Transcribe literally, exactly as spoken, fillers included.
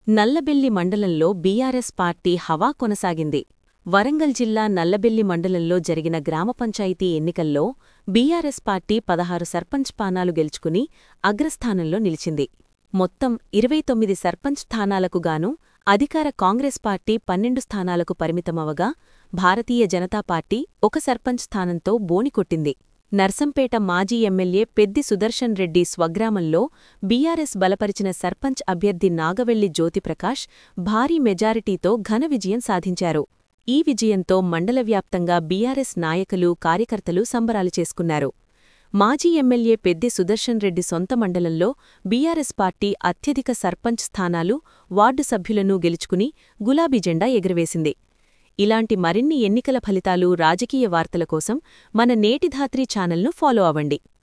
నల్లబెల్లి మండలంలో BRS party హవా కొనసాగింది. వరంగల్ జిల్లా నల్లబెల్లి మండలంలో జరిగిన గ్రామ పంచాయతీ ఎన్నికల్లో బీఆర్ఎస్ పార్టీ పదహారు సర్పంచ్ స్థానాలు గెలుచుకుని అగ్రస్థానంలో నిలిచింది. మొత్తం ఇరవై తొమ్మిది సర్పంచ్ స్థానాలకు గాను అధికార కాంగ్రెస్ పార్టీ పన్నెండు స్థానాలకు పరిమితమవగా, భారతీయ జనతా పార్టీ ఒక సర్పంచ్ స్థానంతో బోణికొట్టింది. నర్సంపేట మాజీ ఎమ్మెల్యే పెద్ది సుదర్శన్ రెడ్డి స్వగ్రామంలో బీఆర్ఎస్ బలపరిచిన సర్పంచ్ అభ్యర్థి నాగవెల్లి జ్యోతిప్రకాష్ భారీ మెజారిటీతో ఘన విజయం సాధించారు. ఈ విజయంతో మండల వ్యాప్తంగా బీఆర్ఎస్ నాయకులు, కార్యకర్తలు సంబరాలు చేసుకున్నారు. మాజీ ఎమ్మెల్యే పెద్ది సుదర్శన్ రెడ్డి సొంత మండలంలో బీఆర్ఎస్ పార్టీ అత్యధిక సర్పంచ్ స్థానాలు, వార్డు సభ్యులను గెలుచుకుని గులాబీ జెండా ఎగురవేసింది. ఇలాంటి మరిన్ని ఎన్నికల ఫలితాలు, రాజకీయ వార్తల కోసం మన నేటిధాత్రి ఛానల్ను ఫాలో అవ్వండి.